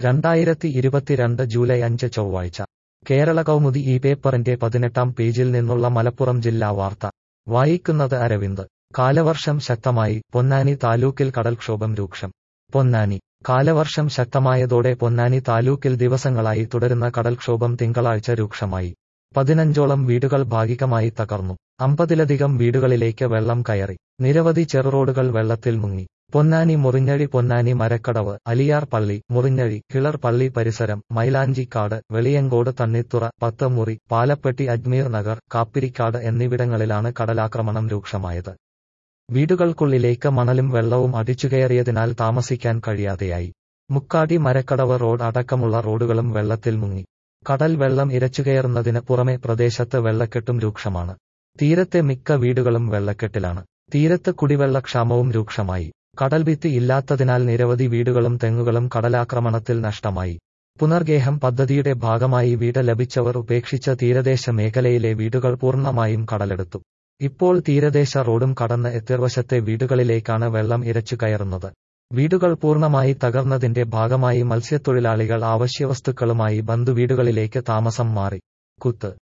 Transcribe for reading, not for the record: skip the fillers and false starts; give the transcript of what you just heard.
2022 July 5 ചൊവ്വാഴ്ച കേരള കൗമുദി ഈ പേപ്പറിന്റെ 18-ാം പേജിൽ നിന്നുള്ള മലപ്പുറം ജില്ലാ വാർത്ത വായിക്കുന്നത് അരവിന്ദ്. കാലവർഷം ശക്തമായി, പൊന്നാനി താലൂക്കിൽ കടൽക്ഷോഭം രൂക്ഷം. പൊന്നാനി കാലവർഷം ശക്തമായതോടെ പൊന്നാനി താലൂക്കിൽ ദിവസങ്ങളായി തുടരുന്ന കടൽക്ഷോഭം തിങ്കളാഴ്ച രൂക്ഷമായി. 15ഓളം വീടുകൾ ഭാഗികമായി തകർന്നു. 50ലധികം വീടുകളിലേക്ക് വെള്ളം കയറി. നിരവധി ചെറുറോഡുകൾ വെള്ളത്തിൽ മുങ്ങി. പൊന്നാനി മുറിഞ്ഞഴി, പൊന്നാനി മരക്കടവ്, അലിയാർ പള്ളി, മുറിഞ്ഞഴി, കിളർ പള്ളി പരിസരം, മൈലാഞ്ചിക്കാട്, വെളിയങ്കോട്, തണ്ണിത്തുറ, പത്തമുറി, പാലപ്പെട്ടി, അജ്മീർ നഗർ, കാപ്പിരിക്കാട് എന്നിവിടങ്ങളിലാണ് കടലാക്രമണം രൂക്ഷമായത്. വീടുകൾക്കുള്ളിലേക്ക് മണലും വെള്ളവും അടിച്ചുകയറിയതിനാൽ താമസിക്കാൻ കഴിയാതെയായി. മുക്കാടി മരക്കടവ് റോഡ് അടക്കമുള്ള റോഡുകളും വെള്ളത്തിൽ മുങ്ങി. കടൽ വെള്ളം ഇരച്ചുകയറുന്നതിന് പുറമെ പ്രദേശത്ത് വെള്ളക്കെട്ടും രൂക്ഷമാണ്. തീരത്തെ മിക്ക വീടുകളും വെള്ളക്കെട്ടിലാണ്. തീരത്ത് കുടിവെള്ളക്ഷാമവും രൂക്ഷമായി. കടൽഭിത്തി ഇല്ലാത്തതിനാൽ നിരവധി വീടുകളും തെങ്ങുകളും കടലാക്രമണത്തിൽ നഷ്ടമായി. പുനർഗേഹം പദ്ധതിയുടെ ഭാഗമായി വീട് ലഭിച്ചവർ ഉപേക്ഷിച്ച തീരദേശ മേഖലയിലെ വീടുകൾ പൂർണ്ണമായും കടലെടുത്തു. ഇപ്പോൾ തീരദേശ റോഡും കടന്ന് എതിർവശത്തെ വീടുകളിലേക്കാണ് വെള്ളം ഇരച്ചു കയറുന്നത്. വീടുകൾ പൂർണ്ണമായി തകർന്നതിന്റെ ഭാഗമായി മത്സ്യത്തൊഴിലാളികൾ അവശ്യവസ്തുക്കളുമായി ബന്ധുവീടുകളിലേക്ക് താമസം മാറി. കുത്ത്